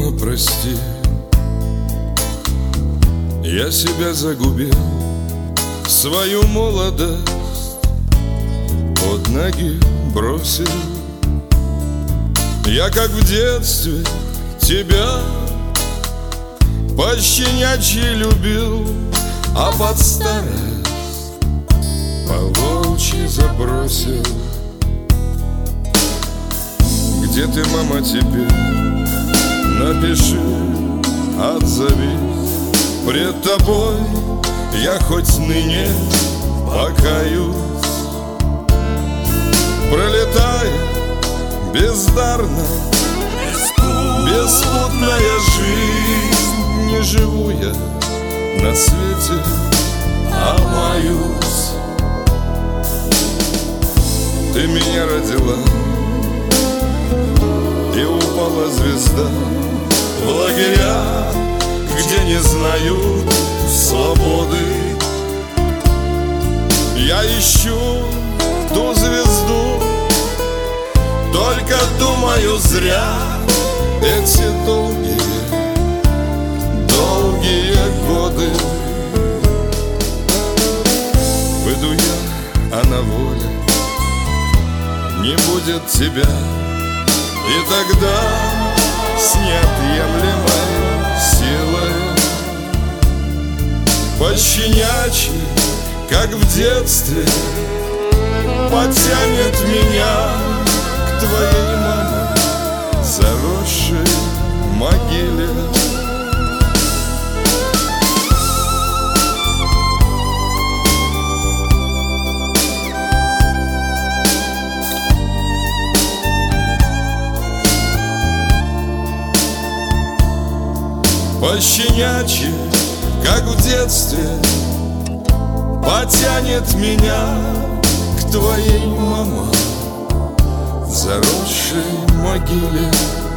Мама, прости, я себя загубил, свою молодость под ноги бросил. Я, как в детстве, тебя пощенячьи любил, а под старость по-волчьи забросил. Где ты, мама, теперь? Напиши, отзовись. Пред тобой я хоть ныне покаюсь. Пролетая бездарно, беспутная жизнь, не живу я на свете, а маюсь. Ты меня родила, и упала звезда в лагеря, где не знают свободы. Я ищу ту звезду, только думаю зря. Эти долгие годы выйду я, а на воле не будет тебя. И тогда с неотъемлемой силой пощенячьи, как в детстве, потянет меня к твоей, мама, заросшей могиле. Пощенячьи, как в детстве, потянет меня к твоей, мама, заросшей могиле.